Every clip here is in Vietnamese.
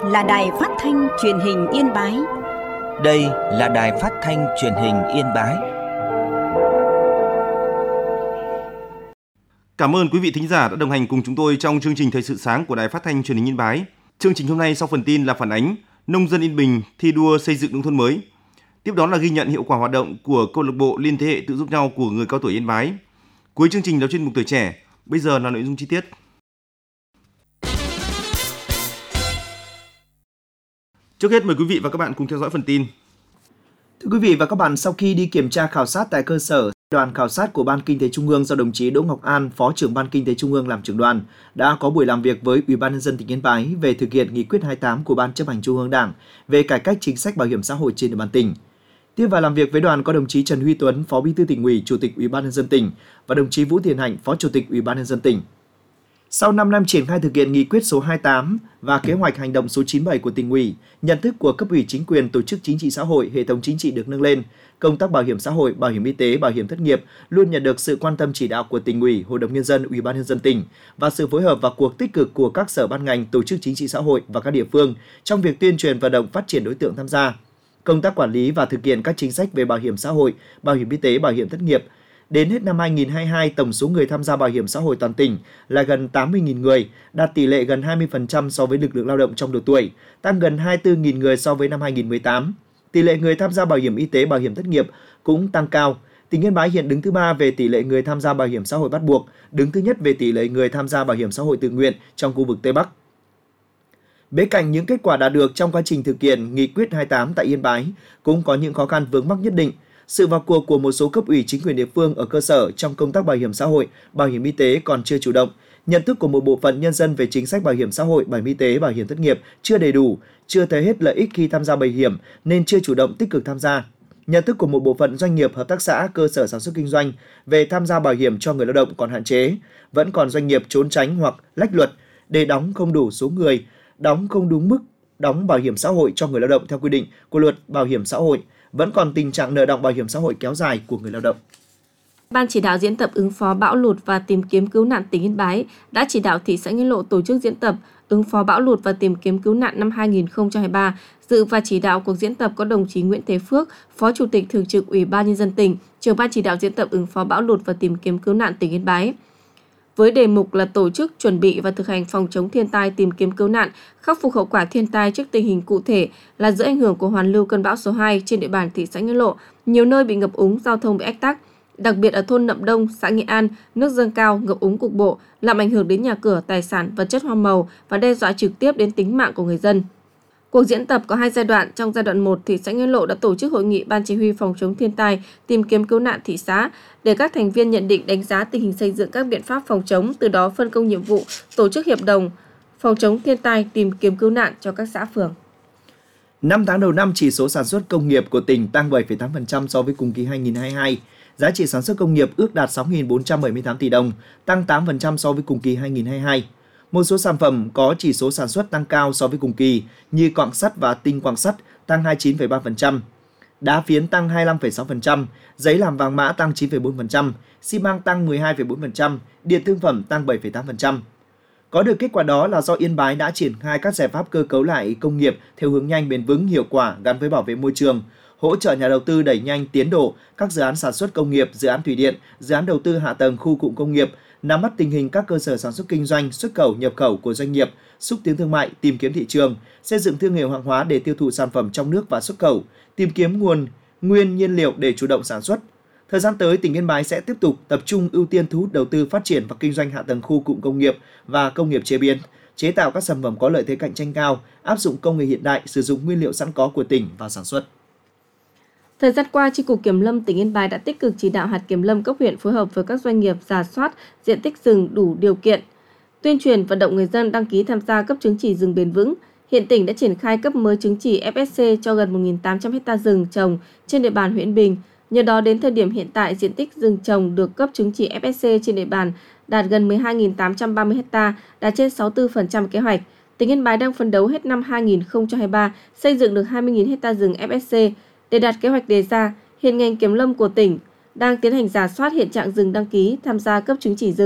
là Đài Phát thanh Truyền hình Yên Bái. Đây là Đài Phát thanh Truyền hình Yên Bái. Cảm ơn quý vị thính giả đã đồng hành cùng chúng tôi trong chương trình Thời sự sáng của Đài Phát thanh Truyền hình Yên Bái. Chương trình hôm nay sau phần tin là phản ánh nông dân Yên Bình thi đua xây dựng nông thôn mới. Tiếp đó là ghi nhận hiệu quả hoạt động của câu lạc bộ liên thế hệ tự giúp nhau của người cao tuổi Yên Bái. Cuối chương trình là chuyên mục Tuổi trẻ. Bây giờ là nội dung chi tiết. Trước hết mời quý vị và các bạn cùng theo dõi phần tin. Thưa quý vị và các bạn, sau khi đi kiểm tra khảo sát tại cơ sở, đoàn khảo sát của Ban Kinh tế Trung ương do đồng chí Đỗ Ngọc An, Phó trưởng Ban Kinh tế Trung ương làm trưởng đoàn, đã có buổi làm việc với Ủy ban nhân dân tỉnh Yên Bái về thực hiện nghị quyết 28 của Ban Chấp hành Trung ương Đảng về cải cách chính sách bảo hiểm xã hội trên địa bàn tỉnh. Tiếp và làm việc với đoàn có đồng chí Trần Huy Tuấn, Phó Bí thư Tỉnh ủy, Chủ tịch Ủy ban nhân dân tỉnh và đồng chí Vũ Thiện Hạnh, Phó Chủ tịch Ủy ban nhân dân tỉnh. Sau 5 năm triển khai thực hiện nghị quyết số 28 và kế hoạch hành động số 97 của Tỉnh ủy, nhận thức của cấp ủy chính quyền, tổ chức chính trị xã hội, hệ thống chính trị được nâng lên. Công tác bảo hiểm xã hội, bảo hiểm y tế, bảo hiểm thất nghiệp luôn nhận được sự quan tâm chỉ đạo của Tỉnh ủy, Hội đồng nhân dân, Ủy ban nhân dân tỉnh và sự phối hợp và cuộc tích cực của các sở ban ngành, tổ chức chính trị xã hội và các địa phương trong việc tuyên truyền vận động phát triển đối tượng tham gia. Công tác quản lý và thực hiện các chính sách về bảo hiểm xã hội, bảo hiểm y tế, bảo hiểm thất nghiệp. Đến hết năm 2022, tổng số người tham gia bảo hiểm xã hội toàn tỉnh là gần 80.000 người, đạt tỷ lệ gần 20% so với lực lượng lao động trong độ tuổi, tăng gần 24.000 người so với năm 2018. Tỷ lệ người tham gia bảo hiểm y tế, bảo hiểm thất nghiệp cũng tăng cao. Tỉnh Yên Bái hiện đứng thứ 3 về tỷ lệ người tham gia bảo hiểm xã hội bắt buộc, đứng thứ nhất về tỷ lệ người tham gia bảo hiểm xã hội tự nguyện trong khu vực Tây Bắc. Bên cạnh những kết quả đạt được trong quá trình thực hiện nghị quyết 28 tại Yên Bái, cũng có những khó khăn vướng mắc nhất định. Sự vào cuộc của một số cấp ủy chính quyền địa phương ở cơ sở trong công tác bảo hiểm xã hội, bảo hiểm y tế còn chưa chủ động. Nhận thức của một bộ phận nhân dân về chính sách bảo hiểm xã hội, bảo hiểm y tế, bảo hiểm thất nghiệp chưa đầy đủ, chưa thấy hết lợi ích khi tham gia bảo hiểm nên chưa chủ động tích cực tham gia. Nhận thức của một bộ phận doanh nghiệp, hợp tác xã, cơ sở sản xuất kinh doanh về tham gia bảo hiểm cho người lao động còn hạn chế. Vẫn còn doanh nghiệp trốn tránh hoặc lách luật để đóng không đủ số người, đóng không đúng mức đóng bảo hiểm xã hội cho người lao động theo quy định của Luật Bảo hiểm xã hội. Vẫn còn tình trạng nợ đọng bảo hiểm xã hội kéo dài của người lao động. Ban chỉ đạo diễn tập ứng phó bão lụt và tìm kiếm cứu nạn tỉnh Yên Bái đã chỉ đạo thị xã Nghĩa Lộ tổ chức diễn tập ứng phó bão lụt và tìm kiếm cứu nạn năm 2023. Dự và chỉ đạo cuộc diễn tập có đồng chí Nguyễn Thế Phước, Phó Chủ tịch Thường trực Ủy ban nhân dân tỉnh, trưởng ban chỉ đạo diễn tập ứng phó bão lụt và tìm kiếm cứu nạn tỉnh Yên Bái. Với đề mục là tổ chức, chuẩn bị và thực hành phòng chống thiên tai, tìm kiếm cứu nạn, khắc phục hậu quả thiên tai trước tình hình cụ thể là giữa ảnh hưởng của hoàn lưu cơn bão số 2 trên địa bàn thị xã Nghĩa Lộ, nhiều nơi bị ngập úng, giao thông bị ách tắc. Đặc biệt ở thôn Nậm Đông, xã Nghĩa An, nước dâng cao, ngập úng cục bộ, làm ảnh hưởng đến nhà cửa, tài sản, vật chất hoa màu và đe dọa trực tiếp đến tính mạng của người dân. Cuộc diễn tập có 2 giai đoạn. Trong giai đoạn 1, thị xã Nghĩa Lộ đã tổ chức hội nghị Ban chỉ huy phòng chống thiên tai, tìm kiếm cứu nạn thị xã để các thành viên nhận định đánh giá tình hình xây dựng các biện pháp phòng chống, từ đó phân công nhiệm vụ, tổ chức hiệp đồng phòng chống thiên tai, tìm kiếm cứu nạn cho các xã phường. 5 tháng đầu năm, chỉ số sản xuất công nghiệp của tỉnh tăng 7,8% so với cùng kỳ 2022. Giá trị sản xuất công nghiệp ước đạt 6.478 tỷ đồng, tăng 8% so với cùng kỳ 2022. Một số sản phẩm có chỉ số sản xuất tăng cao so với cùng kỳ như quặng sắt và tinh quặng sắt tăng 29,3%, đá phiến tăng 25,6%, giấy làm vàng mã tăng 9,4%, xi măng tăng 12,4%, điện thương phẩm tăng 7,8%. Có được kết quả đó là do Yên Bái đã triển khai các giải pháp cơ cấu lại công nghiệp theo hướng nhanh, bền vững, hiệu quả gắn với bảo vệ môi trường, hỗ trợ nhà đầu tư đẩy nhanh tiến độ các dự án sản xuất công nghiệp, dự án thủy điện, dự án đầu tư hạ tầng khu cụm công nghiệp, nắm bắt tình hình các cơ sở sản xuất kinh doanh, xuất khẩu, nhập khẩu của doanh nghiệp, xúc tiến thương mại, tìm kiếm thị trường, xây dựng thương hiệu hàng hóa để tiêu thụ sản phẩm trong nước và xuất khẩu, tìm kiếm nguồn nguyên nhiên liệu để chủ động sản xuất. Thời gian tới, tỉnh Yên Bái sẽ tiếp tục tập trung ưu tiên thu hút đầu tư phát triển và kinh doanh hạ tầng khu cụm công nghiệp và công nghiệp chế biến, chế tạo các sản phẩm có lợi thế cạnh tranh cao, áp dụng công nghệ hiện đại, sử dụng nguyên liệu sẵn có của tỉnh vào sản xuất. Thời gian qua, Chi cục Kiểm lâm tỉnh Yên Bái đã tích cực chỉ đạo hạt kiểm lâm cấp huyện phối hợp với các doanh nghiệp rà soát diện tích rừng đủ điều kiện, tuyên truyền vận động người dân đăng ký tham gia cấp chứng chỉ rừng bền vững. Hiện tỉnh đã triển khai cấp mới chứng chỉ FSC cho gần 1.800 ha rừng trồng trên địa bàn huyện Yên Bình. Nhờ đó, đến thời điểm hiện tại, diện tích rừng trồng được cấp chứng chỉ FSC trên địa bàn đạt gần 12.830 ha, đạt trên 64% kế hoạch. Tỉnh Yên Bái đang phấn đấu hết năm 2023 xây dựng được 20.000 ha rừng FSC. Để đạt kế hoạch đề ra, hiện ngành kiểm lâm của tỉnh đang tiến hành rà soát hiện trạng rừng đăng ký tham gia cấp chứng chỉ rừng,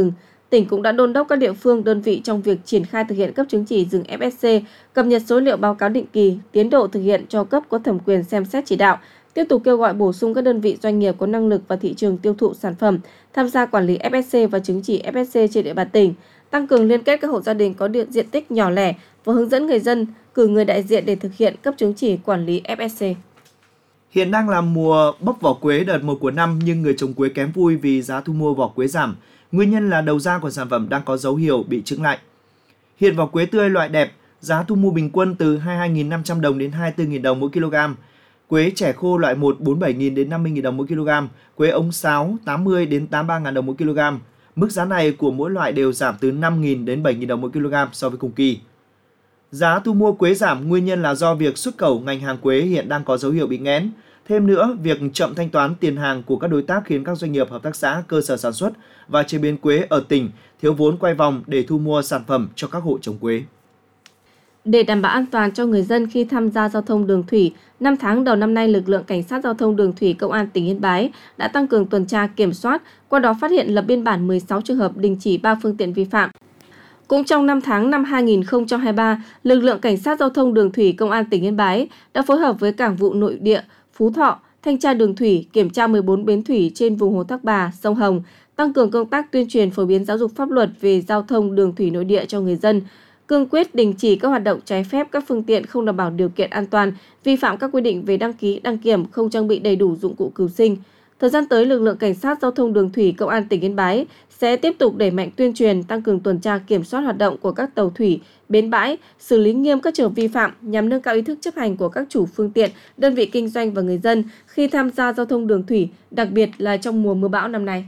Tỉnh cũng đã đôn đốc các địa phương, đơn vị trong việc triển khai thực hiện cấp chứng chỉ rừng FSC, cập nhật số liệu báo cáo định kỳ, tiến độ thực hiện cho cấp có thẩm quyền xem xét chỉ đạo, tiếp tục kêu gọi bổ sung các đơn vị doanh nghiệp có năng lực và thị trường tiêu thụ sản phẩm tham gia quản lý FSC và chứng chỉ FSC trên địa bàn tỉnh, tăng cường liên kết các hộ gia đình có diện tích nhỏ lẻ và hướng dẫn người dân cử người đại diện để thực hiện cấp chứng chỉ quản lý FSC. Hiện đang là mùa bóc vỏ quế đợt 1 của năm nhưng người trồng quế kém vui vì giá thu mua vỏ quế giảm. Nguyên nhân là đầu ra của sản phẩm đang có dấu hiệu bị chững lại. Hiện vỏ quế tươi loại đẹp, giá thu mua bình quân từ 22.500 đồng đến 24.000 đồng mỗi kg. Quế trẻ khô loại 1 47.000 đến 50.000 đồng mỗi kg, quế ống sáo 80 đến 83.000 đồng mỗi kg. Mức giá này của mỗi loại đều giảm từ 5.000 đến 7.000 đồng mỗi kg so với cùng kỳ. Giá thu mua quế giảm nguyên nhân là do việc xuất khẩu ngành hàng quế hiện đang có dấu hiệu bị nghẽn. Thêm nữa, việc chậm thanh toán tiền hàng của các đối tác khiến các doanh nghiệp, hợp tác xã, cơ sở sản xuất và chế biến quế ở tỉnh thiếu vốn quay vòng để thu mua sản phẩm cho các hộ trồng quế. Để đảm bảo an toàn cho người dân khi tham gia giao thông đường thủy, 5 tháng đầu năm nay, lực lượng Cảnh sát Giao thông Đường thủy Công an tỉnh Yên Bái đã tăng cường tuần tra kiểm soát, qua đó phát hiện lập biên bản 16 trường hợp, đình chỉ 3 phương tiện vi phạm. Cũng trong 5 tháng năm 2023, lực lượng Cảnh sát Giao thông Đường thủy Công an tỉnh Yên Bái đã phối hợp với Cảng vụ Nội địa, Phú Thọ, Thanh tra Đường thủy, kiểm tra 14 bến thủy trên vùng Hồ Thác Bà, sông Hồng, tăng cường công tác tuyên truyền phổ biến giáo dục pháp luật về giao thông đường thủy nội địa cho người dân, cương quyết đình chỉ các hoạt động trái phép các phương tiện không đảm bảo điều kiện an toàn, vi phạm các quy định về đăng ký, đăng kiểm, không trang bị đầy đủ dụng cụ cứu sinh. Thời gian tới, lực lượng Cảnh sát Giao thông Đường thủy Công an tỉnh Yên Bái sẽ tiếp tục đẩy mạnh tuyên truyền, tăng cường tuần tra kiểm soát hoạt động của các tàu thủy, bến bãi, xử lý nghiêm các trường hợp vi phạm nhằm nâng cao ý thức chấp hành của các chủ phương tiện, đơn vị kinh doanh và người dân khi tham gia giao thông đường thủy, đặc biệt là trong mùa mưa bão năm nay.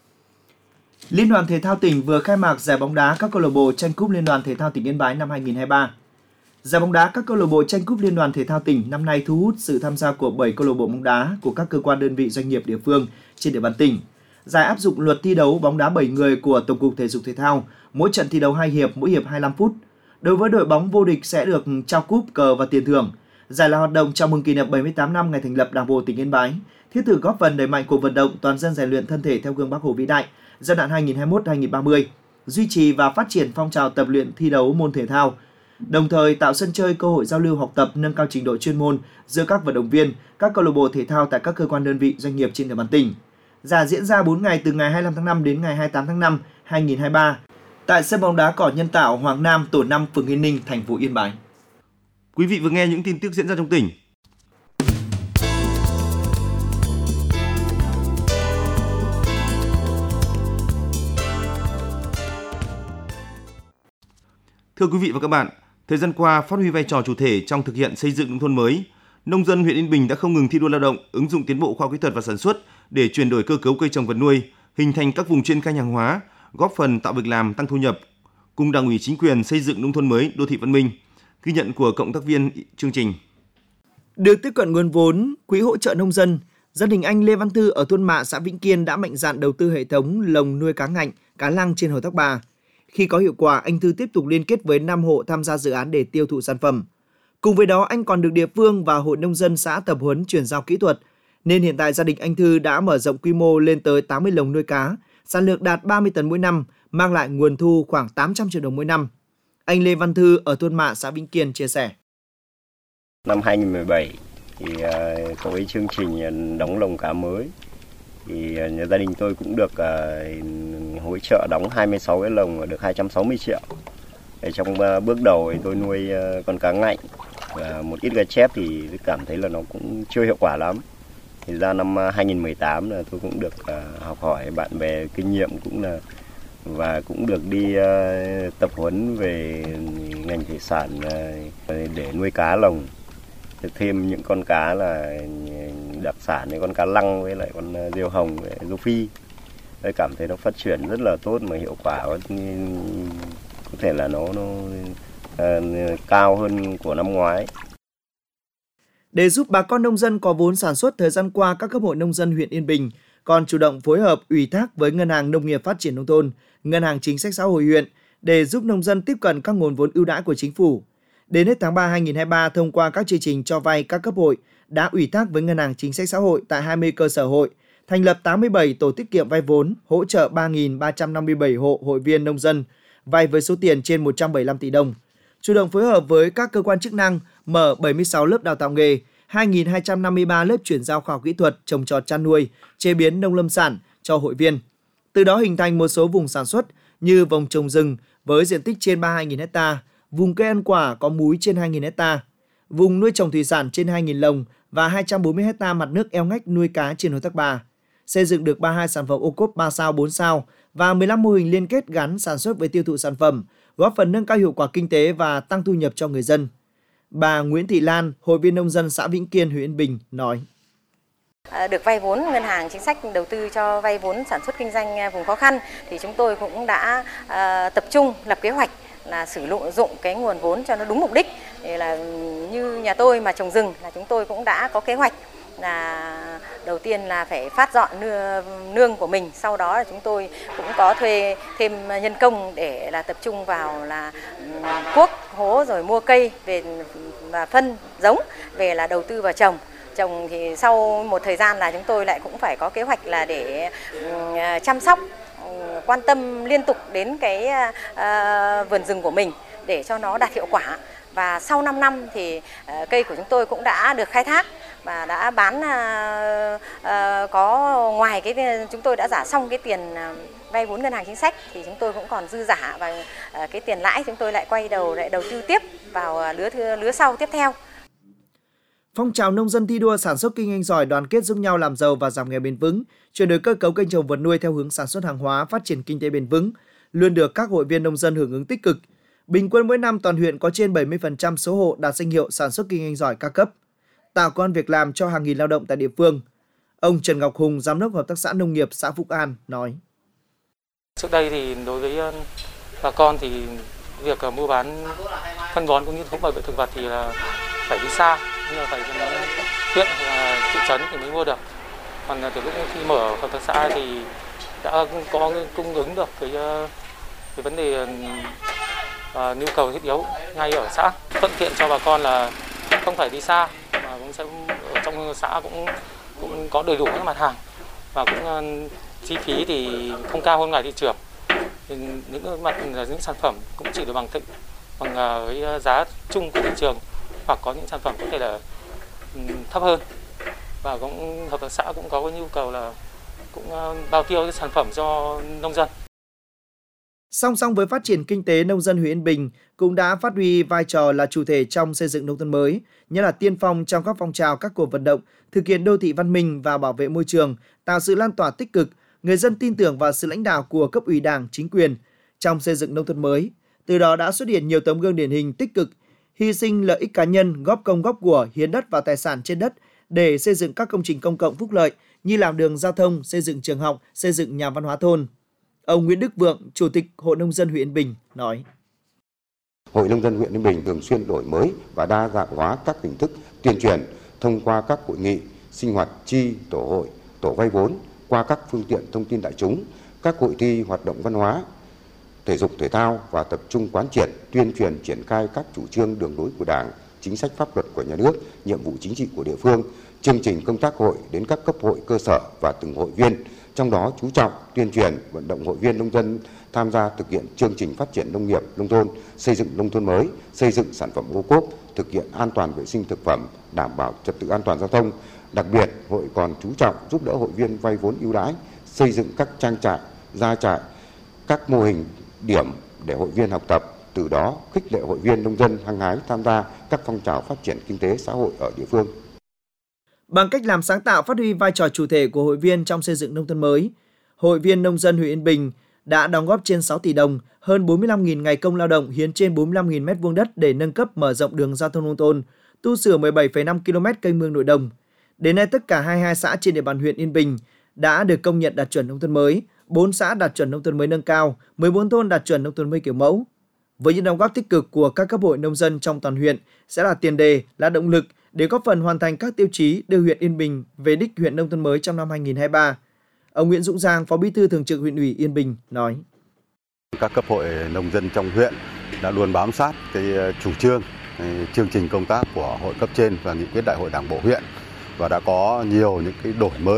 Liên đoàn Thể thao tỉnh vừa khai mạc giải bóng đá các câu lạc bộ tranh cúp Liên đoàn Thể thao tỉnh Yên Bái năm 2023. Giải bóng đá các câu lạc bộ tranh cúp Liên đoàn Thể thao tỉnh năm nay thu hút sự tham gia của 7 câu lạc bộ bóng đá của các cơ quan đơn vị doanh nghiệp địa phương trên địa bàn tỉnh. Giải áp dụng luật thi đấu bóng đá 7 người của Tổng cục Thể dục Thể thao, mỗi trận thi đấu 2 hiệp, mỗi hiệp 25 phút. Đối với đội bóng vô địch sẽ được trao cúp, cờ và tiền thưởng. Giải là hoạt động chào mừng kỷ niệm 78 năm ngày thành lập Đảng bộ tỉnh Yên Bái, thiết thực góp phần đẩy mạnh cuộc vận động toàn dân rèn luyện thân thể theo gương Bác Hồ vĩ đại giai đoạn 2021-2030, duy trì và phát triển phong trào tập luyện thi đấu môn thể thao, đồng thời tạo sân chơi, cơ hội giao lưu học tập, nâng cao trình độ chuyên môn giữa các vận động viên, các câu lạc bộ thể thao tại các cơ quan đơn vị doanh nghiệp trên địa bàn tỉnh. Giải diễn ra 4 ngày từ ngày 25 tháng 5 đến ngày 28 tháng 5, 2023 tại sân bóng đá cỏ nhân tạo Hoàng Nam, tổ 5, phường Yên Ninh, thành phố Yên Bái. Quý vị vừa nghe những tin tức diễn ra trong tỉnh. Thưa quý vị và các bạn, thời gian qua phát huy vai trò chủ thể trong thực hiện xây dựng nông thôn mới, nông dân huyện Yên Bình đã không ngừng thi đua lao động, ứng dụng tiến bộ khoa học kỹ thuật và sản xuất để chuyển đổi cơ cấu cây trồng vật nuôi, hình thành các vùng chuyên canh hàng hóa, góp phần tạo việc làm, tăng thu nhập, cùng Đảng ủy chính quyền xây dựng nông thôn mới, đô thị văn minh. Ghi nhận của cộng tác viên chương trình. Được tiếp cận nguồn vốn quỹ hỗ trợ nông dân, gia đình anh Lê Văn Thư ở thôn Mạ, xã Vĩnh Kiên đã mạnh dạn đầu tư hệ thống lồng nuôi cá ngạnh, cá lăng trên hồ Thác Bà. Khi có hiệu quả, anh Thư tiếp tục liên kết với 5 hộ tham gia dự án để tiêu thụ sản phẩm. Cùng với đó, anh còn được địa phương và hội nông dân xã tập huấn chuyển giao kỹ thuật, nên hiện tại gia đình anh Thư đã mở rộng quy mô lên tới 80 lồng nuôi cá, sản lượng đạt 30 tấn mỗi năm, mang lại nguồn thu khoảng 800 triệu đồng mỗi năm. Anh Lê Văn Thư ở thôn Mạ, xã Vĩnh Kiên chia sẻ. Năm 2017 thì có cái chương trình đóng lồng cá mới, thì gia đình tôi cũng được hỗ trợ đóng 26 cái lồng và được 260 triệu. Để trong bước đầu thì tôi nuôi con cá ngạnh và một ít cá chép thì cảm thấy là nó cũng chưa hiệu quả lắm. Thì ra năm 2018 là tôi cũng được học hỏi bạn bè kinh nghiệm cũng là và cũng được đi tập huấn về ngành thủy sản để nuôi cá lồng. Thêm những con cá là đặc sản như con cá lăng với lại con diều hồng với rô phi. Tôi cảm thấy nó phát triển rất là tốt mà hiệu quả có thể là nó cao hơn của năm ngoái. Để giúp bà con nông dân có vốn sản xuất, thời gian qua các cấp hội nông dân huyện Yên Bình còn chủ động phối hợp ủy thác với Ngân hàng Nông nghiệp Phát triển Nông thôn, Ngân hàng Chính sách Xã hội huyện để giúp nông dân tiếp cận các nguồn vốn ưu đãi của chính phủ. Đến hết tháng 3 2023, thông qua các chương trình cho vay các cấp hội đã ủy thác với Ngân hàng Chính sách Xã hội tại 20 cơ sở hội, thành lập 87 tổ tiết kiệm vay vốn, hỗ trợ 3.357 hộ hội viên nông dân vay với số tiền trên 175 tỷ đồng. Chủ động phối hợp với các cơ quan chức năng, mở 76 lớp đào tạo nghề, 2.253 lớp chuyển giao khoa học kỹ thuật, trồng trọt chăn nuôi, chế biến nông lâm sản cho hội viên. Từ đó hình thành một số vùng sản xuất như vùng trồng rừng với diện tích trên 32.000 ha, vùng cây ăn quả có múi trên 2.000 ha, vùng nuôi trồng thủy sản trên 2.000 lồng và 240 ha mặt nước eo ngách nuôi cá trên hồ Thác Bà. Xây dựng được 32 sản phẩm ô cốp 3 sao, 4 sao và 15 mô hình liên kết gắn sản xuất với tiêu thụ sản phẩm, góp phần nâng cao hiệu quả kinh tế và tăng thu nhập cho người dân. Bà Nguyễn Thị Lan, hội viên nông dân xã Vĩnh Kiên, huyện Yên Bình nói: Được vay vốn ngân hàng chính sách đầu tư cho vay vốn sản xuất kinh doanh vùng khó khăn thì chúng tôi cũng đã tập trung lập kế hoạch là sử dụng cái nguồn vốn cho nó đúng mục đích. Thì là như nhà tôi mà trồng rừng là chúng tôi cũng đã có kế hoạch là đầu tiên là phải phát dọn nương của mình, sau đó là chúng tôi cũng có thuê thêm nhân công để là tập trung vào là cuốc hố rồi mua cây về và phân giống về là đầu tư vào trồng thì sau một thời gian là chúng tôi lại cũng phải có kế hoạch là để chăm sóc, quan tâm liên tục đến cái vườn rừng của mình để cho nó đạt hiệu quả. Và sau 5 năm thì cây của chúng tôi cũng đã được khai thác và đã bán có ngoài cái chúng tôi đã trả xong cái tiền vay vốn ngân hàng chính sách thì chúng tôi cũng còn dư giả và cái tiền lãi chúng tôi lại quay đầu lại đầu tư tiếp vào lứa sau tiếp theo. Phong trào nông dân thi đua sản xuất kinh doanh giỏi, đoàn kết giúp nhau làm giàu và giảm nghèo bền vững, chuyển đổi cơ cấu kênh trồng vật nuôi theo hướng sản xuất hàng hóa, phát triển kinh tế bền vững, luôn được các hội viên nông dân hưởng ứng tích cực. Bình quân mỗi năm toàn huyện có trên 70% số hộ đạt danh hiệu sản xuất kinh doanh giỏi ca cấp, tạo công ăn việc làm cho hàng nghìn lao động tại địa phương. Ông Trần Ngọc Hùng, giám đốc hợp tác xã nông nghiệp xã Phúc An nói: Trước đây thì đối với bà con thì việc mua bán phân bón cũng như thuốc bảo vệ thực vật thì là phải đi xa, nhưng mà phải huyện thị trấn thì mới mua được. Còn từ lúc khi mở hợp tác xã thì đã có cung ứng được cái vấn đề nhu cầu thiết yếu ngay ở xã, thuận tiện cho bà con là không phải đi xa mà cũng sẽ ở trong xã cũng có đầy đủ các mặt hàng và cũng chi phí thì không cao hơn ngoài thị trường. Những mặt là những sản phẩm cũng chỉ được bằng cái giá chung của thị trường, hoặc có những sản phẩm có thể là thấp hơn, và cũng hợp tác xã cũng có cái nhu cầu là cũng bao tiêu cái sản phẩm cho nông dân. Song song với phát triển kinh tế, nông dân huyện Yên Bình cũng đã phát huy vai trò là chủ thể trong xây dựng nông thôn mới, như là tiên phong trong các phong trào, các cuộc vận động, thực hiện đô thị văn minh và bảo vệ môi trường, tạo sự lan tỏa tích cực, người dân tin tưởng vào sự lãnh đạo của cấp ủy Đảng, chính quyền trong xây dựng nông thôn mới. Từ đó đã xuất hiện nhiều tấm gương điển hình tích cực, hy sinh lợi ích cá nhân, góp công góp của, hiến đất và tài sản trên đất để xây dựng các công trình công cộng phúc lợi như làm đường giao thông, xây dựng trường học, xây dựng nhà văn hóa thôn. Ông Nguyễn Đức Vượng, Chủ tịch Hội Nông dân huyện Yên Bình nói: Hội Nông dân huyện Yên Bình thường xuyên đổi mới và đa dạng hóa các hình thức tuyên truyền thông qua các hội nghị, sinh hoạt chi, tổ hội, tổ vay vốn, qua các phương tiện thông tin đại chúng, các hội thi hoạt động văn hóa, thể dục thể thao và tập trung quán triệt, tuyên truyền triển khai các chủ trương đường lối của Đảng, chính sách pháp luật của nhà nước, nhiệm vụ chính trị của địa phương, chương trình công tác hội đến các cấp hội cơ sở và từng hội viên, trong đó chú trọng tuyên truyền vận động hội viên nông dân tham gia thực hiện chương trình phát triển nông nghiệp nông thôn, xây dựng nông thôn mới, xây dựng sản phẩm ô cốp, thực hiện an toàn vệ sinh thực phẩm, đảm bảo trật tự an toàn giao thông. Đặc biệt, hội còn chú trọng giúp đỡ hội viên vay vốn ưu đãi, xây dựng các trang trại, gia trại, các mô hình điểm để hội viên học tập, từ đó khích lệ hội viên nông dân hăng hái tham gia các phong trào phát triển kinh tế xã hội ở địa phương. Bằng cách làm sáng tạo, phát huy vai trò chủ thể của hội viên trong xây dựng nông thôn mới, Hội viên nông dân huyện Yên Bình đã đóng góp trên 6 tỷ đồng, hơn 45.000 ngày công lao động, hiến trên 45.000 m2 đất để nâng cấp mở rộng đường giao thông nông thôn, tu sửa 17,5 km kênh mương nội đồng. Đến nay, tất cả 22 xã trên địa bàn huyện Yên Bình đã được công nhận đạt chuẩn nông thôn mới, 4 xã đạt chuẩn nông thôn mới nâng cao, 14 thôn đạt chuẩn nông thôn mới kiểu mẫu. Với những đóng góp tích cực của các cấp hội nông dân trong toàn huyện sẽ là tiền đề, là động lực để góp phần hoàn thành các tiêu chí đưa huyện Yên Bình về đích huyện nông thôn mới trong năm 2023. Ông Nguyễn Dũng Giang, Phó Bí thư Thường trực Huyện ủy Yên Bình nói: Các cấp hội nông dân trong huyện đã luôn bám sát cái chủ trương, chương trình công tác của hội cấp trên và nghị quyết đại hội Đảng bộ huyện, và đã có nhiều những cái đổi mới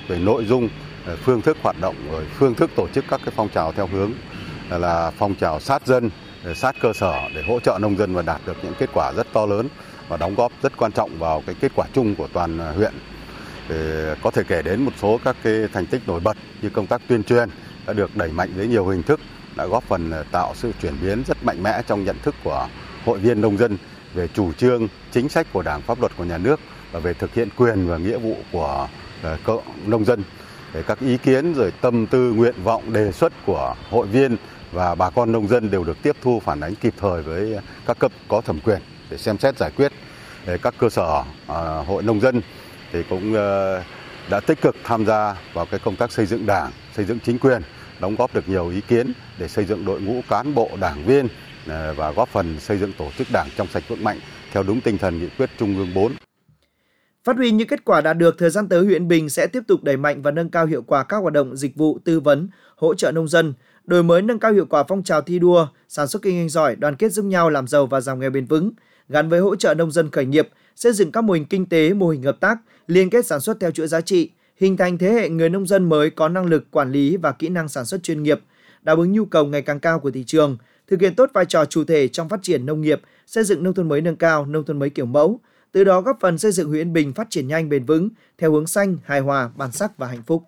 về nội dung, phương thức hoạt động, rồi phương thức tổ chức các cái phong trào theo hướng là phong trào sát dân, sát cơ sở để hỗ trợ nông dân và đạt được những kết quả rất to lớn và đóng góp rất quan trọng vào cái kết quả chung của toàn huyện. Có thể kể đến một số các cái thành tích nổi bật như công tác tuyên truyền đã được đẩy mạnh dưới nhiều hình thức, đã góp phần tạo sự chuyển biến rất mạnh mẽ trong nhận thức của hội viên nông dân về chủ trương, chính sách của Đảng, pháp luật của nhà nước và về thực hiện quyền và nghĩa vụ của nông dân. Các ý kiến rồi tâm tư, nguyện vọng, đề xuất của hội viên và bà con nông dân đều được tiếp thu phản ánh kịp thời với các cấp có thẩm quyền để xem xét giải quyết. Các cơ sở hội nông dân thì cũng đã tích cực tham gia vào cái công tác xây dựng Đảng, xây dựng chính quyền, đóng góp được nhiều ý kiến để xây dựng đội ngũ cán bộ, đảng viên và góp phần xây dựng tổ chức Đảng trong sạch vững mạnh theo đúng tinh thần nghị quyết Trung ương 4. Phát huy những kết quả đạt được, thời gian tới huyện Yên Bình sẽ tiếp tục đẩy mạnh và nâng cao hiệu quả các hoạt động dịch vụ tư vấn, hỗ trợ nông dân, đổi mới nâng cao hiệu quả phong trào thi đua, sản xuất kinh doanh giỏi, đoàn kết giúp nhau làm giàu và giảm nghèo bền vững, gắn với hỗ trợ nông dân khởi nghiệp, xây dựng các mô hình kinh tế, mô hình hợp tác, liên kết sản xuất theo chuỗi giá trị, hình thành thế hệ người nông dân mới có năng lực quản lý và kỹ năng sản xuất chuyên nghiệp, đáp ứng nhu cầu ngày càng cao của thị trường, thực hiện tốt vai trò chủ thể trong phát triển nông nghiệp, xây dựng nông thôn mới nâng cao, nông thôn mới kiểu mẫu, từ đó góp phần xây dựng huyện Yên Bình phát triển nhanh bền vững theo hướng xanh, hài hòa, bản sắc và hạnh phúc.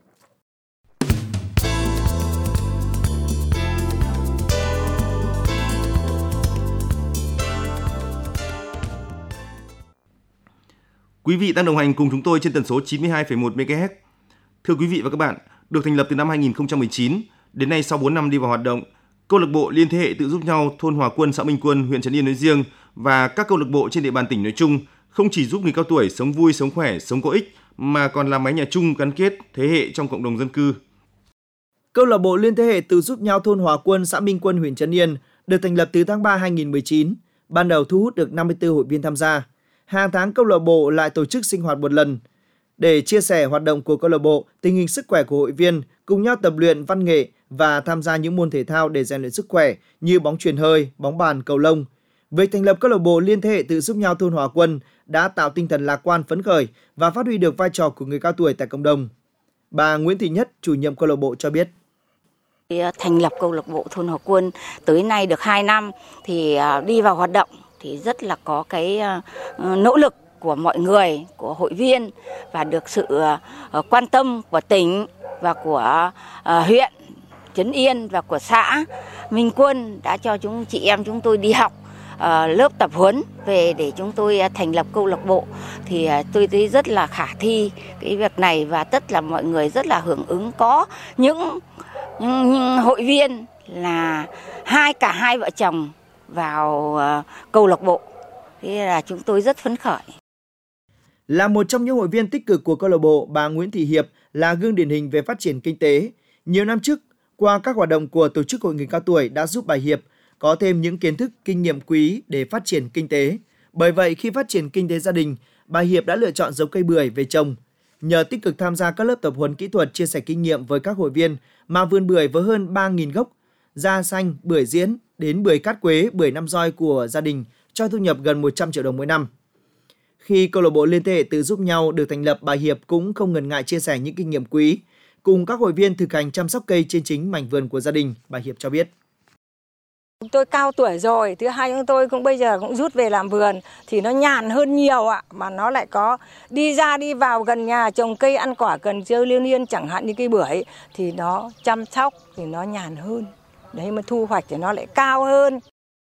Quý vị đang đồng hành cùng chúng tôi trên tần số 92,1 MHz. Thưa quý vị và các bạn, được thành lập từ năm 2019, đến nay sau 4 năm đi vào hoạt động, câu lạc bộ liên thế hệ tự giúp nhau thôn Hòa Quân, xã Minh Quân, huyện Trấn Yên nói riêng và các câu lạc bộ trên địa bàn tỉnh nói chung không chỉ giúp người cao tuổi sống vui, sống khỏe, sống có ích mà còn là mái nhà chung gắn kết thế hệ trong cộng đồng dân cư. Câu lạc bộ liên thế hệ tự giúp nhau thôn Hòa Quân, xã Minh Quân, huyện Trấn Yên được thành lập từ tháng 3 2019, ban đầu thu hút được 54 hội viên tham gia. Hàng tháng câu lạc bộ lại tổ chức sinh hoạt một lần để chia sẻ hoạt động của câu lạc bộ, tình hình sức khỏe của hội viên, cùng nhau tập luyện văn nghệ và tham gia những môn thể thao để rèn luyện sức khỏe như bóng chuyền hơi, bóng bàn, cầu lông. Việc thành lập câu lạc bộ liên thế hệ tự giúp nhau thôn Hòa Quân đã tạo tinh thần lạc quan, phấn khởi và phát huy được vai trò của người cao tuổi tại cộng đồng. Bà Nguyễn Thị Nhất, chủ nhiệm câu lạc bộ cho biết. Thành lập câu lạc bộ thôn Hòa Quân tới nay được 2 năm thì đi vào hoạt động thì rất là có cái nỗ lực của mọi người, của hội viên và được sự quan tâm của tỉnh và của huyện Trấn Yên và của xã Minh Quân đã cho chị em chúng tôi đi học lớp tập huấn về để chúng tôi thành lập câu lạc bộ thì tôi thấy rất là khả thi cái việc này và tất là mọi người rất là hưởng ứng. Có những hội viên là cả hai vợ chồng vào câu lạc bộ, thế là chúng tôi rất phấn khởi. Là một trong những hội viên tích cực của câu lạc bộ, bà Nguyễn Thị Hiệp là gương điển hình về phát triển kinh tế. Nhiều năm trước, qua các hoạt động của tổ chức hội người cao tuổi đã giúp bà Hiệp có thêm những kiến thức, kinh nghiệm quý để phát triển kinh tế. Bởi vậy, khi phát triển kinh tế gia đình, bà Hiệp đã lựa chọn giống cây bưởi về trồng. Nhờ tích cực tham gia các lớp tập huấn kỹ thuật, chia sẻ kinh nghiệm với các hội viên, mà vườn bưởi với hơn 3.000 gốc, da xanh, bưởi diễn đến bưởi cát quế, bưởi năm roi của gia đình cho thu nhập gần 100 triệu đồng mỗi năm. Khi câu lạc bộ liên thế hệ tự giúp nhau được thành lập, bà Hiệp cũng không ngần ngại chia sẻ những kinh nghiệm quý cùng các hội viên thực hành chăm sóc cây trên chính mảnh vườn của gia đình. Bà Hiệp cho biết. Tôi cao tuổi rồi, thứ hai chúng tôi cũng bây giờ cũng rút về làm vườn thì nó nhàn hơn nhiều ạ, mà nó lại có đi ra đi vào gần nhà trồng cây ăn quả cần dưa liên liên chẳng hạn như cây bưởi thì nó chăm sóc thì nó nhàn hơn. Đấy mà thu hoạch thì nó lại cao hơn.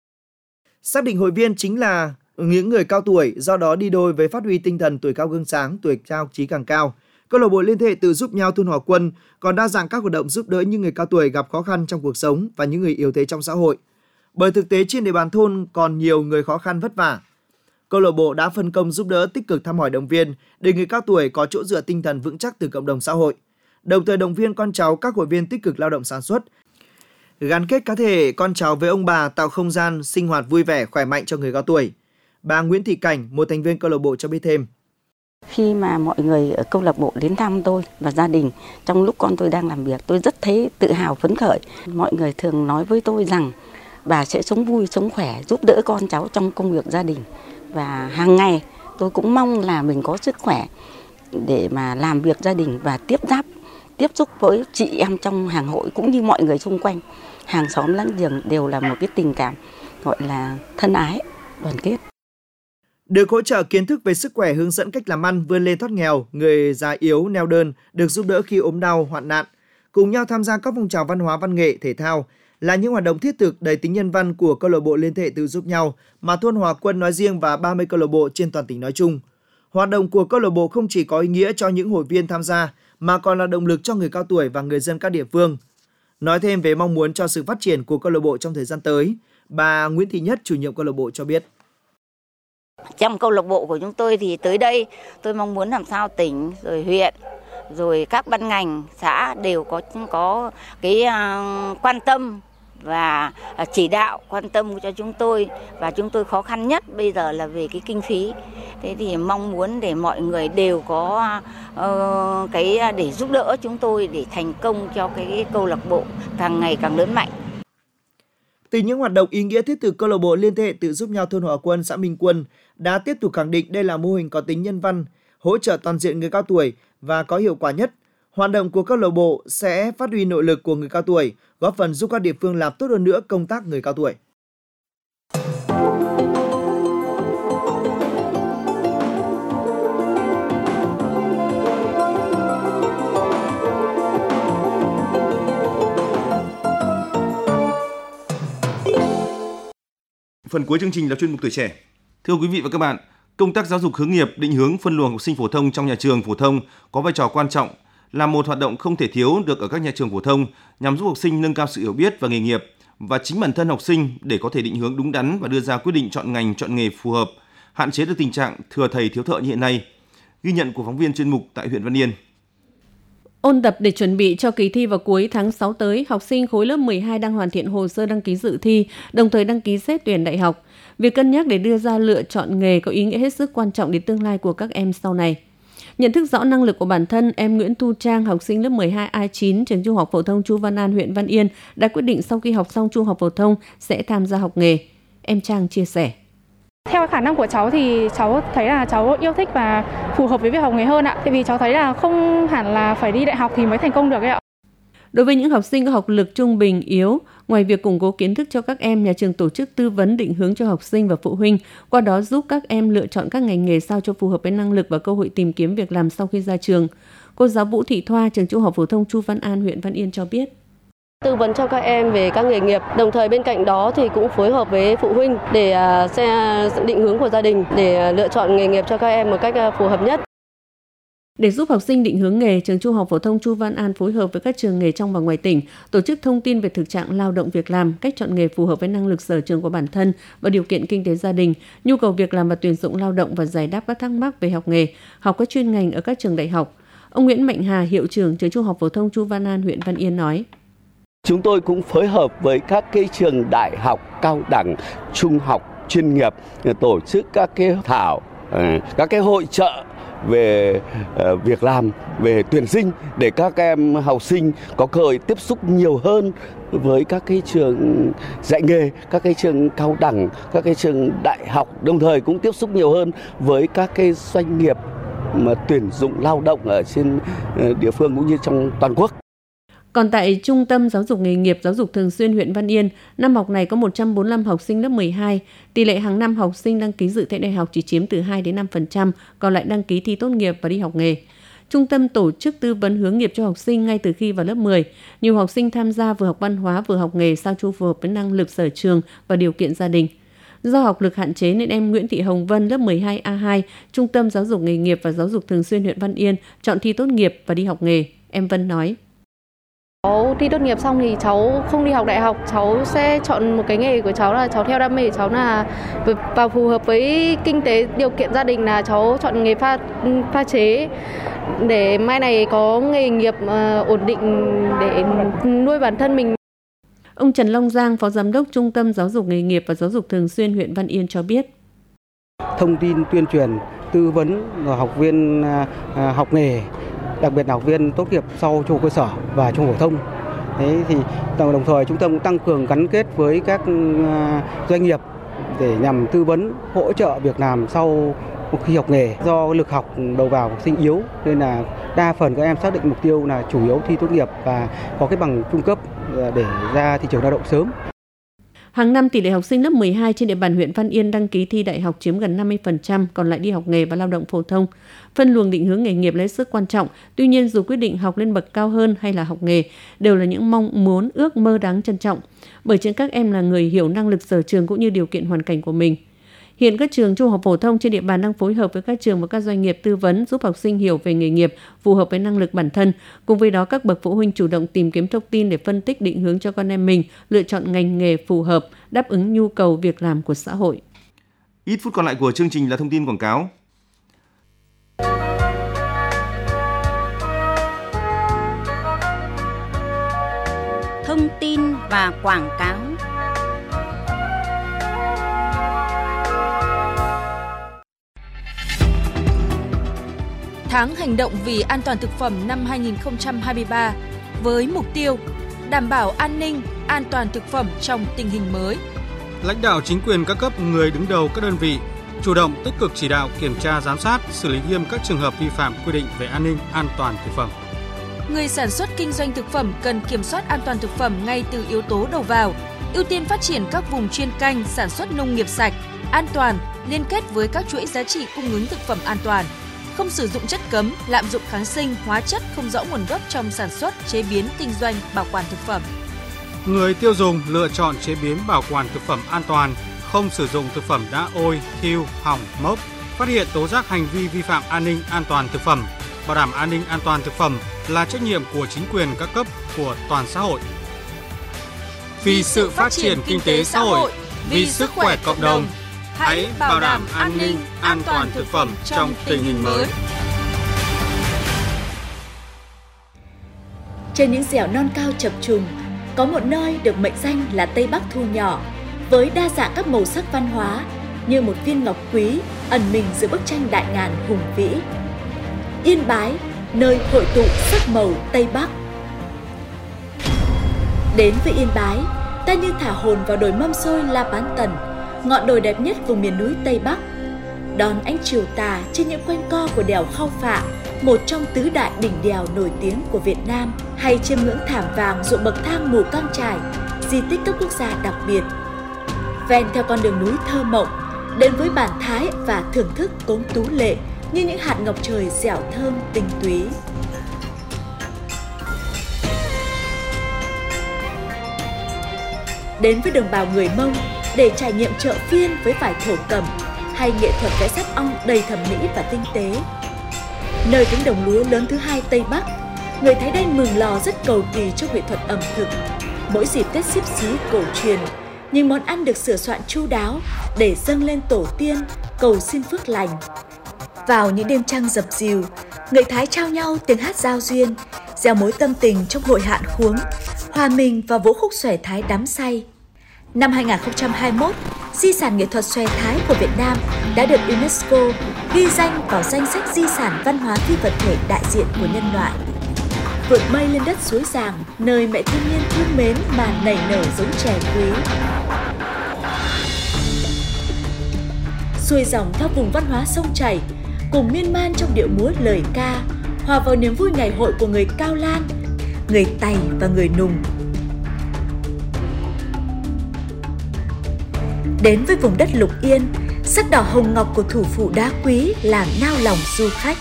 Xác định hội viên chính là những người cao tuổi, do đó đi đôi với phát huy tinh thần tuổi cao gương sáng, tuổi cao chí càng cao. Câu lạc bộ liên thế hệ tự giúp nhau thôn Hòa Quân còn đa dạng các hoạt động giúp đỡ những người cao tuổi gặp khó khăn trong cuộc sống và những người yếu thế trong xã hội. Bởi thực tế trên địa bàn thôn còn nhiều người khó khăn vất vả. Câu lạc bộ đã phân công giúp đỡ, tích cực thăm hỏi động viên để người cao tuổi có chỗ dựa tinh thần vững chắc từ cộng đồng xã hội. Đồng thời động viên con cháu các hội viên tích cực lao động sản xuất, gắn kết các thế hệ con cháu với ông bà, tạo không gian sinh hoạt vui vẻ, khỏe mạnh cho người cao tuổi. Bà Nguyễn Thị Cảnh, một thành viên câu lạc bộ cho biết thêm. Khi mà mọi người ở câu lạc bộ đến thăm tôi và gia đình trong lúc con tôi đang làm việc, tôi rất thấy tự hào phấn khởi. Mọi người thường nói với tôi rằng bà sẽ sống vui, sống khỏe, giúp đỡ con cháu trong công việc gia đình. Và hàng ngày tôi cũng mong là mình có sức khỏe, để mà làm việc gia đình và tiếp xúc với chị em trong hàng hội cũng như mọi người xung quanh, hàng xóm láng giềng đều là một cái tình cảm gọi là thân ái, đoàn kết. Được hỗ trợ kiến thức về sức khỏe, hướng dẫn cách làm ăn, vươn lên thoát nghèo, người già yếu, neo đơn được giúp đỡ khi ốm đau, hoạn nạn, cùng nhau tham gia các phong trào văn hóa, văn nghệ, thể thao là những hoạt động thiết thực đầy tính nhân văn của câu lạc bộ Liên Thế Tự Giúp Nhau mà thôn Hòa Quân nói riêng và 30 câu lạc bộ trên toàn tỉnh nói chung. Hoạt động của câu lạc bộ không chỉ có ý nghĩa cho những hội viên tham gia mà còn là động lực cho người cao tuổi và người dân các địa phương. Nói thêm về mong muốn cho sự phát triển của câu lạc bộ trong thời gian tới, bà Nguyễn Thị Nhất, chủ nhiệm câu lạc bộ cho biết. Trong câu lạc bộ của chúng tôi thì tới đây tôi mong muốn làm sao tỉnh rồi huyện rồi các ban ngành xã đều có cái quan tâm và chỉ đạo quan tâm cho chúng tôi, và chúng tôi khó khăn nhất bây giờ là về cái kinh phí. Thế thì mong muốn để mọi người đều có cái để giúp đỡ chúng tôi để thành công cho cái câu lạc bộ càng ngày càng lớn mạnh. Từ những hoạt động ý nghĩa thiết thực, câu lạc bộ Liên Thế Tự Giúp Nhau thôn Hòa Quân, xã Minh Quân đã tiếp tục khẳng định đây là mô hình có tính nhân văn, hỗ trợ toàn diện người cao tuổi và có hiệu quả nhất. Hoạt động của câu lạc bộ sẽ phát huy nội lực của người cao tuổi, góp phần giúp các địa phương làm tốt hơn nữa công tác người cao tuổi. Phần cuối chương trình là chuyên mục Tuổi Trẻ. Thưa quý vị và các bạn, công tác giáo dục hướng nghiệp, định hướng phân luồng học sinh phổ thông trong nhà trường phổ thông có vai trò quan trọng, là một hoạt động không thể thiếu được ở các nhà trường phổ thông nhằm giúp học sinh nâng cao sự hiểu biết và nghề nghiệp và chính bản thân học sinh để có thể định hướng đúng đắn và đưa ra quyết định chọn ngành, chọn nghề phù hợp, hạn chế được tình trạng thừa thầy thiếu thợ như hiện nay. Ghi nhận của phóng viên chuyên mục tại huyện Văn Yên. Ôn tập để chuẩn bị cho kỳ thi vào cuối tháng 6 tới, học sinh khối lớp 12 đang hoàn thiện hồ sơ đăng ký dự thi, đồng thời đăng ký xét tuyển đại học. Việc cân nhắc để đưa ra lựa chọn nghề có ý nghĩa hết sức quan trọng đến tương lai của các em sau này. Nhận thức rõ năng lực của bản thân, em Nguyễn Thu Trang, học sinh lớp 12 A9, trường Trung học phổ thông Chu Văn An, huyện Văn Yên, đã quyết định sau khi học xong trung học phổ thông sẽ tham gia học nghề. Em Trang chia sẻ. Theo khả năng của cháu thì cháu thấy là cháu yêu thích và phù hợp với việc học nghề hơn ạ. Tại vì cháu thấy là không hẳn là phải đi đại học thì mới thành công được ấy ạ. Đối với những học sinh có học lực trung bình yếu, ngoài việc củng cố kiến thức cho các em, nhà trường tổ chức tư vấn định hướng cho học sinh và phụ huynh, qua đó giúp các em lựa chọn các ngành nghề sao cho phù hợp với năng lực và cơ hội tìm kiếm việc làm sau khi ra trường. Cô giáo Vũ Thị Thoa, trường Trung học phổ thông Chu Văn An, huyện Văn Yên cho biết. Tư vấn cho các em về các nghề nghiệp, đồng thời bên cạnh đó thì cũng phối hợp với phụ huynh để định hướng của gia đình để lựa chọn nghề nghiệp cho các em một cách phù hợp nhất. Để giúp học sinh định hướng nghề, trường Trung học phổ thông Chu Văn An phối hợp với các trường nghề trong và ngoài tỉnh tổ chức thông tin về thực trạng lao động việc làm, cách chọn nghề phù hợp với năng lực sở trường của bản thân và điều kiện kinh tế gia đình, nhu cầu việc làm và tuyển dụng lao động, và giải đáp các thắc mắc về học nghề, học các chuyên ngành ở các trường đại học. Ông Nguyễn Mạnh Hà, hiệu trưởng trường Trung học phổ thông Chu Văn An, huyện Văn Yên nói. Chúng tôi cũng phối hợp với các cái trường đại học, cao đẳng, trung học, chuyên nghiệp tổ chức các cái thảo, các cái hội chợ về việc làm, về tuyển sinh để các em học sinh có cơ hội tiếp xúc nhiều hơn với các cái trường dạy nghề, các cái trường cao đẳng, các cái trường đại học, đồng thời cũng tiếp xúc nhiều hơn với các cái doanh nghiệp mà tuyển dụng lao động ở trên địa phương cũng như trong toàn quốc. Còn tại Trung tâm Giáo dục Nghề nghiệp Giáo dục Thường xuyên huyện Văn Yên, năm học này có 145 học sinh lớp 12. Tỷ lệ hàng năm học sinh đăng ký dự thi đại học chỉ chiếm từ 2 đến 5%, còn lại đăng ký thi tốt nghiệp và đi học nghề. Trung tâm tổ chức tư vấn hướng nghiệp cho học sinh ngay từ khi vào lớp 10. Nhiều học sinh tham gia vừa học văn hóa vừa học nghề sao cho phù hợp với năng lực sở trường và điều kiện gia đình. Do học lực hạn chế nên em Nguyễn Thị Hồng Vân, lớp 12 A2, Trung tâm Giáo dục Nghề nghiệp và Giáo dục Thường xuyên huyện Văn Yên chọn thi tốt nghiệp và đi học nghề. Em Vân nói. Cháu thi tốt nghiệp xong thì cháu không đi học đại học, cháu sẽ chọn một cái nghề của cháu là cháu theo đam mê của cháu là và phù hợp với kinh tế điều kiện gia đình, là cháu chọn nghề pha chế để mai này có nghề nghiệp ổn định để nuôi bản thân mình. Ông Trần Long Giang, Phó Giám đốc Trung tâm Giáo dục Nghề nghiệp và Giáo dục Thường xuyên huyện Văn Yên cho biết. Thông tin tuyên truyền, tư vấn học viên học nghề, đặc biệt là học viên tốt nghiệp sau trung học cơ sở và trung học phổ thông. Thế thì đồng thời chúng ta cũng tăng cường gắn kết với các doanh nghiệp để nhằm tư vấn hỗ trợ việc làm sau khi học nghề. Do lực học đầu vào học sinh yếu nên là đa phần các em xác định mục tiêu là chủ yếu thi tốt nghiệp và có cái bằng trung cấp để ra thị trường lao động sớm. Hàng năm, tỷ lệ học sinh lớp 12 trên địa bàn huyện Văn Yên đăng ký thi đại học chiếm gần 50%, còn lại đi học nghề và lao động phổ thông. Phân luồng định hướng nghề nghiệp là hết sức quan trọng. Tuy nhiên, dù quyết định học lên bậc cao hơn hay là học nghề, đều là những mong muốn, ước mơ đáng trân trọng. Bởi chính các em là người hiểu năng lực sở trường cũng như điều kiện hoàn cảnh của mình. Hiện các trường trung học phổ thông trên địa bàn đang phối hợp với các trường và các doanh nghiệp tư vấn giúp học sinh hiểu về nghề nghiệp phù hợp với năng lực bản thân. Cùng với đó, các bậc phụ huynh chủ động tìm kiếm thông tin để phân tích định hướng cho con em mình, lựa chọn ngành nghề phù hợp, đáp ứng nhu cầu việc làm của xã hội. Ít phút còn lại của chương trình là thông tin quảng cáo. Thông tin và quảng cáo. Tháng hành động vì an toàn thực phẩm năm 2023 với mục tiêu đảm bảo an ninh, an toàn thực phẩm trong tình hình mới. Lãnh đạo chính quyền các cấp, người đứng đầu các đơn vị chủ động tích cực chỉ đạo, kiểm tra, giám sát, xử lý nghiêm các trường hợp vi phạm quy định về an ninh, an toàn thực phẩm. Người sản xuất kinh doanh thực phẩm cần kiểm soát an toàn thực phẩm ngay từ yếu tố đầu vào, ưu tiên phát triển các vùng chuyên canh, sản xuất nông nghiệp sạch, an toàn, liên kết với các chuỗi giá trị cung ứng thực phẩm an toàn. Không sử dụng chất cấm, lạm dụng kháng sinh, hóa chất không rõ nguồn gốc trong sản xuất, chế biến, kinh doanh, bảo quản thực phẩm. Người tiêu dùng lựa chọn chế biến bảo quản thực phẩm an toàn, không sử dụng thực phẩm đã ôi, thiêu, hỏng, mốc. Phát hiện tố giác hành vi vi phạm an ninh an toàn thực phẩm. Bảo đảm an ninh an toàn thực phẩm là trách nhiệm của chính quyền các cấp, của toàn xã hội. Vì sự phát triển kinh tế xã hội, vì sức khỏe cộng đồng, hãy bảo đảm an ninh, an toàn thực phẩm trong tình hình mới. Trên những dẻo non cao chập trùng, có một nơi được mệnh danh là Tây Bắc thu nhỏ, với đa dạng các màu sắc văn hóa như một viên ngọc quý ẩn mình giữa bức tranh đại ngàn hùng vĩ. Yên Bái, nơi hội tụ sắc màu Tây Bắc. Đến với Yên Bái, ta như thả hồn vào đồi Mâm Xôi La Bán Tần, ngọn đồi đẹp nhất vùng miền núi Tây Bắc. Đón ánh chiều tà trên những quanh co của đèo Khao Phạ, một trong tứ đại đỉnh đèo nổi tiếng của Việt Nam, hay chiêm ngưỡng thảm vàng ruộng bậc thang Mù Căng Chải, di tích cấp quốc gia đặc biệt. Ven theo con đường núi thơ mộng, đến với bản thái và thưởng thức cốm tú lệ như những hạt ngọc trời dẻo thơm tinh túy. Đến với đồng bào người Mông để trải nghiệm chợ phiên với vải thổ cẩm hay nghệ thuật vẽ sáp ong đầy thẩm mỹ và tinh tế. Nơi cánh đồng lúa lớn thứ hai Tây Bắc, người Thái Đen Mường Lò rất cầu kỳ trong nghệ thuật ẩm thực. Mỗi dịp Tết Xíp Xí cổ truyền, những món ăn được sửa soạn chu đáo để dâng lên tổ tiên, cầu xin phước lành. Vào những đêm trăng dập dìu, người Thái trao nhau tiếng hát giao duyên, gieo mối tâm tình trong hội hạn khuống, hòa mình vào vũ khúc xòe Thái đắm say. Năm 2021, di sản nghệ thuật xòe Thái của Việt Nam đã được UNESCO ghi danh vào danh sách di sản văn hóa phi vật thể đại diện của nhân loại. Vượt mây lên đất suối Giàng, nơi mẹ thiên nhiên thương mến mà nảy nở giống chè quý. Xuôi dòng theo vùng văn hóa sông chảy, cùng miên man trong điệu múa lời ca, hòa vào niềm vui ngày hội của người Cao Lan, người Tày và người Nùng. Đến với vùng đất Lục Yên, sắc đỏ hồng ngọc của thủ phủ đá quý làm nao lòng du khách.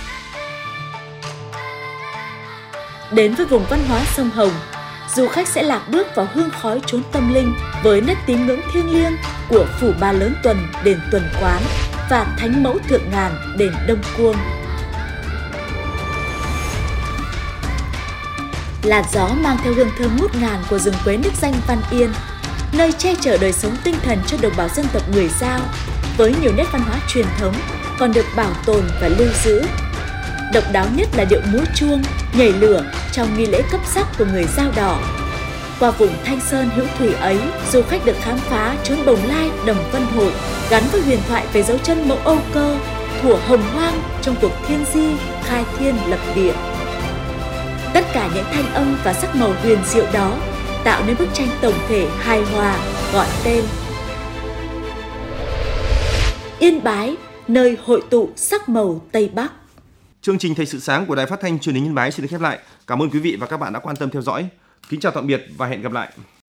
Đến với vùng văn hóa sông Hồng, du khách sẽ lạc bước vào hương khói chốn tâm linh với nét tín ngưỡng thiêng liêng của phủ Ba Lớn Tuần, đền Tuần Quán và Thánh Mẫu Thượng Ngàn, đền Đông Cuông. Làn gió mang theo hương thơm ngút ngàn của rừng quế nước danh Văn Yên, nơi che chở đời sống tinh thần cho đồng bào dân tộc người Dao, với nhiều nét văn hóa truyền thống còn được bảo tồn và lưu giữ. Độc đáo nhất là điệu múa chuông, nhảy lửa trong nghi lễ cấp sắc của người Dao Đỏ. Qua vùng Thanh Sơn hữu thủy ấy, du khách được khám phá chốn Bồng Lai, Đồng Vân Hội, gắn với huyền thoại về dấu chân mẫu Âu Cơ, thuở hồng hoang trong cuộc thiên di, khai thiên lập địa. Tất cả những thanh âm và sắc màu huyền diệu đó tạo nên bức tranh tổng thể hài hòa gọi tên Yên Bái, nơi hội tụ sắc màu Tây Bắc. Chương trình Thời sự sáng của Đài Phát thanh Truyền hình Yên Bái xin được khép lại. Cảm ơn quý vị và các bạn đã quan tâm theo dõi. Kính chào tạm biệt và hẹn gặp lại.